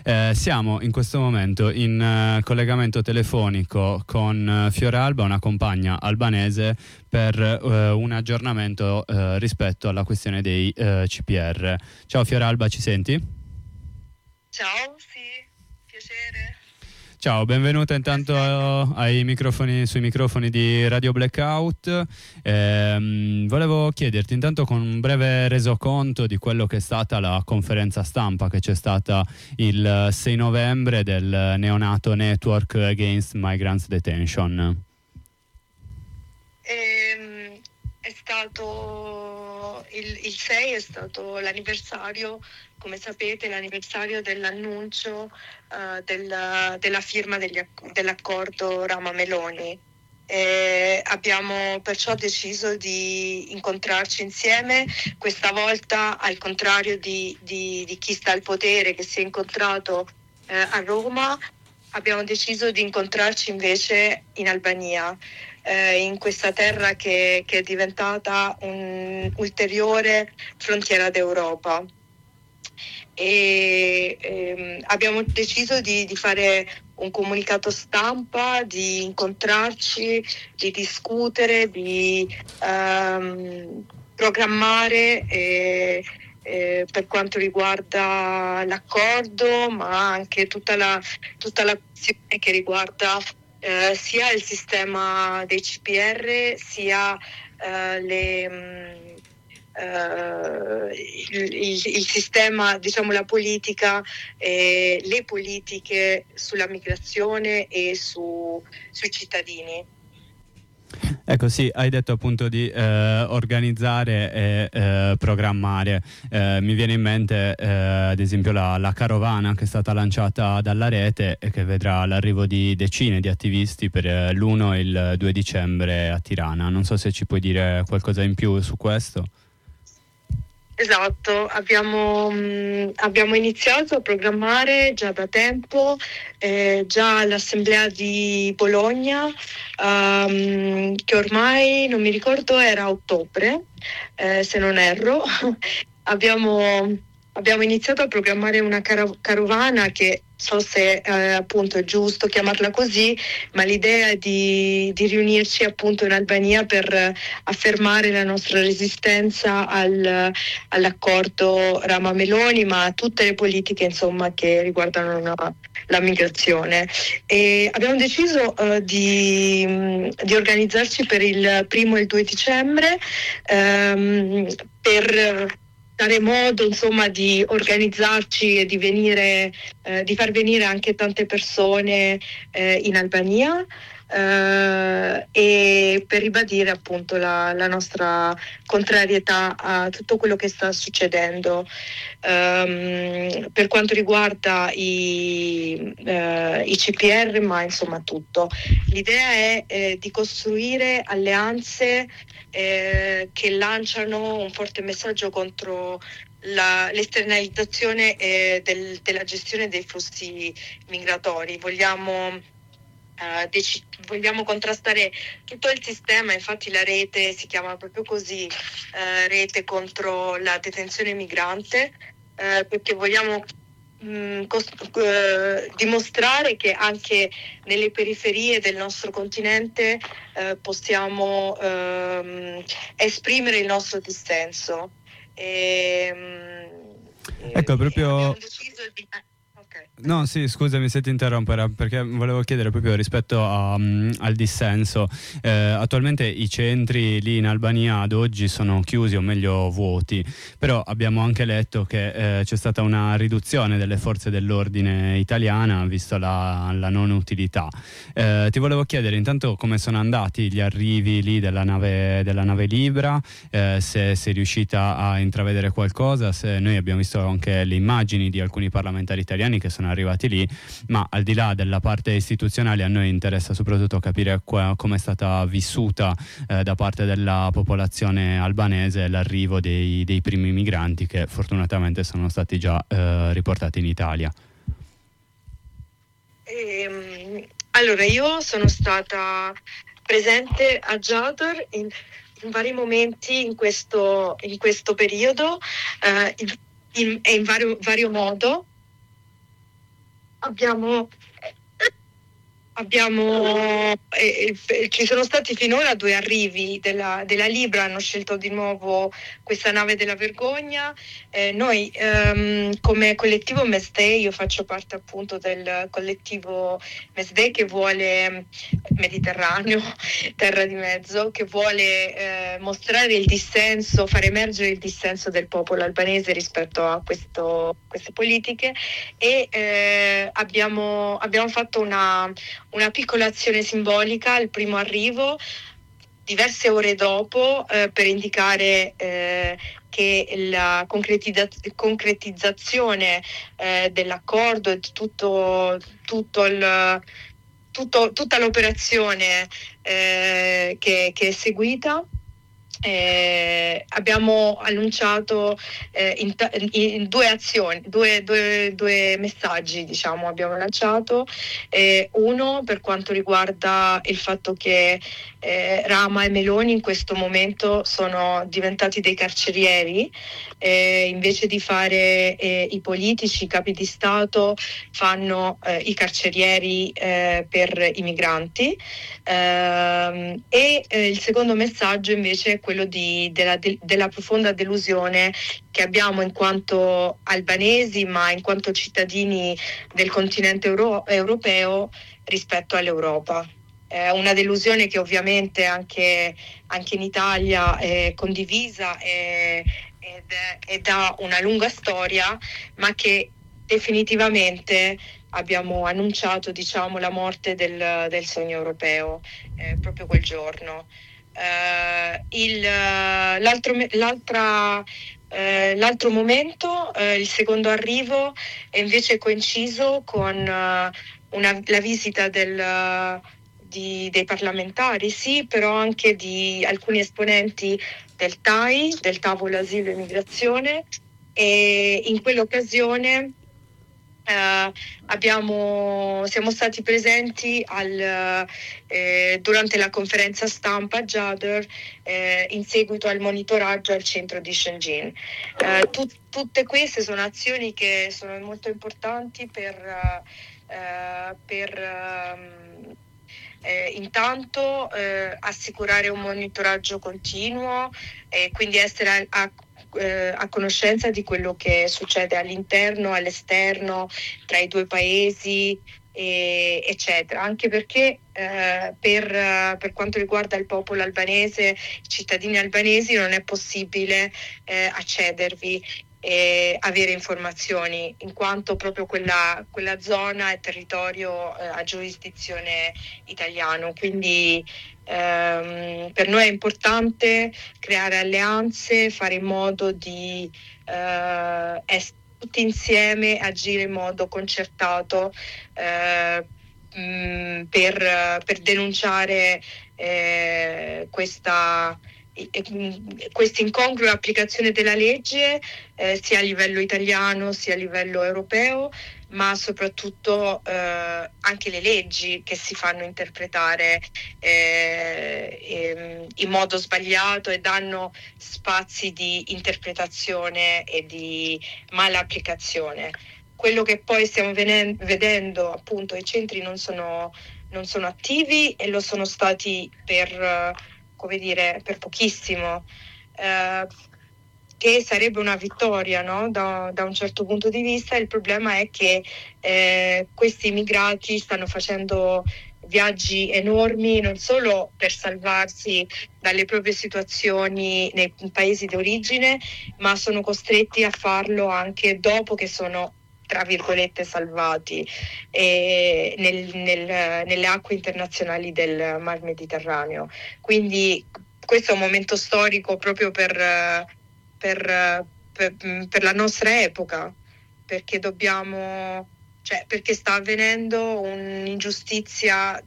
Siamo in questo momento in collegamento telefonico con Fioralba, una compagna albanese, per un aggiornamento rispetto alla questione dei CPR. Ciao Fioralba, ci senti? Ciao, sì, piacere. Ciao, benvenuta intanto sui microfoni di Radio Blackout. Volevo chiederti intanto con un breve resoconto di quello che è stata la conferenza stampa che c'è stata il 6 novembre del neonato Network Against Migrants Detention. È stato il 6 è stato l'anniversario, come sapete, l'anniversario dell'annuncio della firma dell'accordo Rama-Meloni. Abbiamo perciò deciso di incontrarci insieme, questa volta al contrario di chi sta al potere che si è incontrato a Roma. Abbiamo deciso di incontrarci invece in Albania, in questa terra che è diventata un'ulteriore frontiera d'Europa. Abbiamo deciso di fare un comunicato stampa, di incontrarci, di discutere, di programmare per quanto riguarda l'accordo, ma anche tutta la questione che riguarda sia il sistema dei CPR, sia il sistema, diciamo, la politica, le politiche sulla migrazione e sui cittadini. Ecco, sì, hai detto appunto di organizzare e programmare. Mi viene in mente ad esempio la carovana che è stata lanciata dalla rete e che vedrà l'arrivo di decine di attivisti per l'1 e il 2 dicembre a Tirana. Non so se ci puoi dire qualcosa in più su questo. Esatto, abbiamo iniziato a programmare già da tempo, già all'assemblea di Bologna, che ormai non mi ricordo, era a ottobre, se non erro. Abbiamo iniziato a programmare una carovana che so se appunto è giusto chiamarla così, ma l'idea è di riunirci appunto in Albania per affermare la nostra resistenza all'accordo Rama-Meloni, ma a tutte le politiche insomma che riguardano la migrazione. E abbiamo deciso di organizzarci per il 1 e il 2 dicembre per dare modo insomma di organizzarci e di far venire anche tante persone in Albania, e per ribadire appunto la nostra contrarietà a tutto quello che sta succedendo. Per quanto riguarda i CPR, ma insomma tutto. L'idea è di costruire alleanze che lanciano un forte messaggio contro l'esternalizzazione della gestione dei flussi migratori. Vogliamo contrastare tutto il sistema, infatti la rete si chiama proprio così, rete contro la detenzione migrante, perché vogliamo dimostrare che anche nelle periferie del nostro continente possiamo esprimere il nostro dissenso. Ecco, proprio... Abbiamo deciso di... No, sì, scusami se ti interrompo, perché volevo chiedere proprio rispetto al dissenso. Attualmente i centri lì in Albania ad oggi sono chiusi, o meglio vuoti, però abbiamo anche letto che c'è stata una riduzione delle forze dell'ordine italiana, visto la non utilità. Ti volevo chiedere intanto come sono andati gli arrivi lì della nave Libra, se sei riuscita a intravedere qualcosa, se noi abbiamo visto anche le immagini di alcuni parlamentari italiani che sono arrivati lì, ma al di là della parte istituzionale a noi interessa soprattutto capire come è stata vissuta da parte della popolazione albanese l'arrivo dei primi migranti che fortunatamente sono stati già riportati in Italia. Allora, io sono stata presente a Jador in vari momenti in questo periodo, in vario modo. abbiamo ci sono stati finora 2 arrivi della Libra, hanno scelto di nuovo questa nave della vergogna. Noi come collettivo Mesday, io faccio parte appunto del collettivo Mesday che vuole Mediterraneo, terra di mezzo, che vuole mostrare il dissenso, far emergere il dissenso del popolo albanese rispetto a queste politiche, e abbiamo fatto una piccola azione simbolica al primo arrivo, diverse ore dopo, per indicare che la concretizzazione dell'accordo e tutta l'operazione che è seguita. Abbiamo annunciato in 2 azioni, due messaggi, diciamo, abbiamo lanciato. Uno per quanto riguarda il fatto che Rama e Meloni in questo momento sono diventati dei carcerieri, invece di fare i politici, i capi di Stato, fanno i carcerieri per i migranti. Il secondo messaggio invece è quello della profonda delusione che abbiamo in quanto albanesi, ma in quanto cittadini del continente europeo rispetto all'Europa. Una delusione che ovviamente anche in Italia è condivisa ed ha una lunga storia, ma che definitivamente abbiamo annunciato, diciamo, la morte del sogno europeo proprio quel giorno. L'altro momento, il secondo arrivo, è invece coinciso con la visita dei parlamentari, sì, però anche di alcuni esponenti del TAI, del tavolo asilo e immigrazione, e in quell'occasione siamo stati presenti durante la conferenza stampa Jader in seguito al monitoraggio al centro di Shenzhen. Tutte queste sono azioni che sono molto importanti per intanto assicurare un monitoraggio continuo e quindi essere a conoscenza di quello che succede all'interno, all'esterno, tra i 2 paesi, eccetera, anche perché per quanto riguarda il popolo albanese, i cittadini albanesi, non è possibile accedervi e avere informazioni, in quanto proprio quella zona è territorio a giurisdizione italiano. Quindi per noi è importante creare alleanze, fare in modo di essere tutti insieme, agire in modo concertato per denunciare questa incongrua applicazione della legge sia a livello italiano sia a livello europeo, ma soprattutto anche le leggi che si fanno interpretare in modo sbagliato e danno spazi di interpretazione e di mala applicazione. Quello che poi stiamo vedendo, appunto, i centri non sono attivi e lo sono stati per pochissimo, che sarebbe una vittoria, no? Da un certo punto di vista. Il problema è che questi immigrati stanno facendo viaggi enormi, non solo per salvarsi dalle proprie situazioni nei paesi d'origine, ma sono costretti a farlo anche dopo che sono, tra virgolette, salvati nelle acque internazionali del Mar Mediterraneo. Quindi questo è un momento storico proprio per la nostra epoca, perché perché sta avvenendo un'ingiustizia,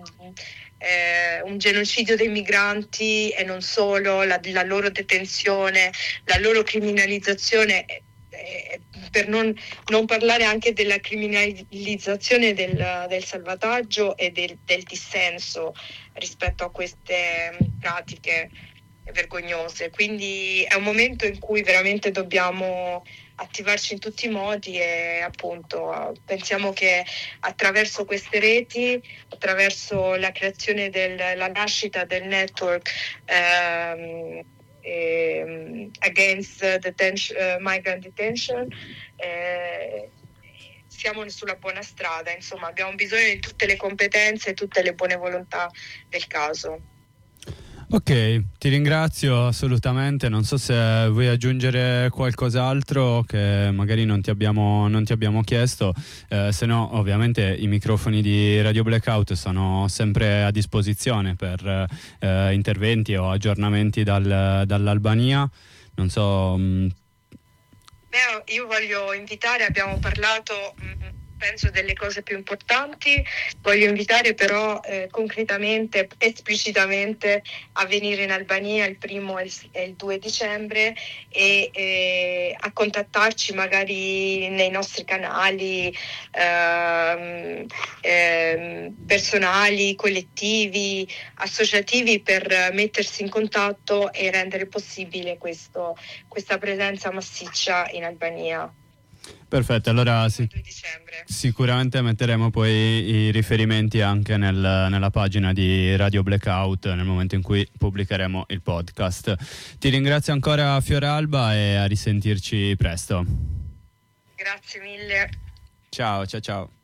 un genocidio dei migranti, e non solo, la loro detenzione, la loro criminalizzazione, per non parlare anche della criminalizzazione del salvataggio e del dissenso rispetto a queste pratiche vergognose. Quindi è un momento in cui veramente dobbiamo attivarci in tutti i modi e appunto pensiamo che attraverso queste reti, attraverso la creazione la nascita del network against migrant detention, siamo sulla buona strada, insomma abbiamo bisogno di tutte le competenze e tutte le buone volontà del caso. Ok, ti ringrazio assolutamente, non so se vuoi aggiungere qualcos'altro che magari non ti abbiamo chiesto, se no ovviamente i microfoni di Radio Blackout sono sempre a disposizione per interventi o aggiornamenti dall'Albania, non so. Io voglio invitare, abbiamo parlato penso delle cose più importanti, voglio invitare però concretamente, esplicitamente a venire in Albania il 1° e il 2 dicembre e a contattarci magari nei nostri canali personali, collettivi, associativi per mettersi in contatto e rendere possibile questa presenza massiccia in Albania. Perfetto, allora sicuramente metteremo poi i riferimenti anche nella pagina di Radio Blackout nel momento in cui pubblicheremo il podcast. Ti ringrazio ancora Fioralba e a risentirci presto. Grazie mille. Ciao.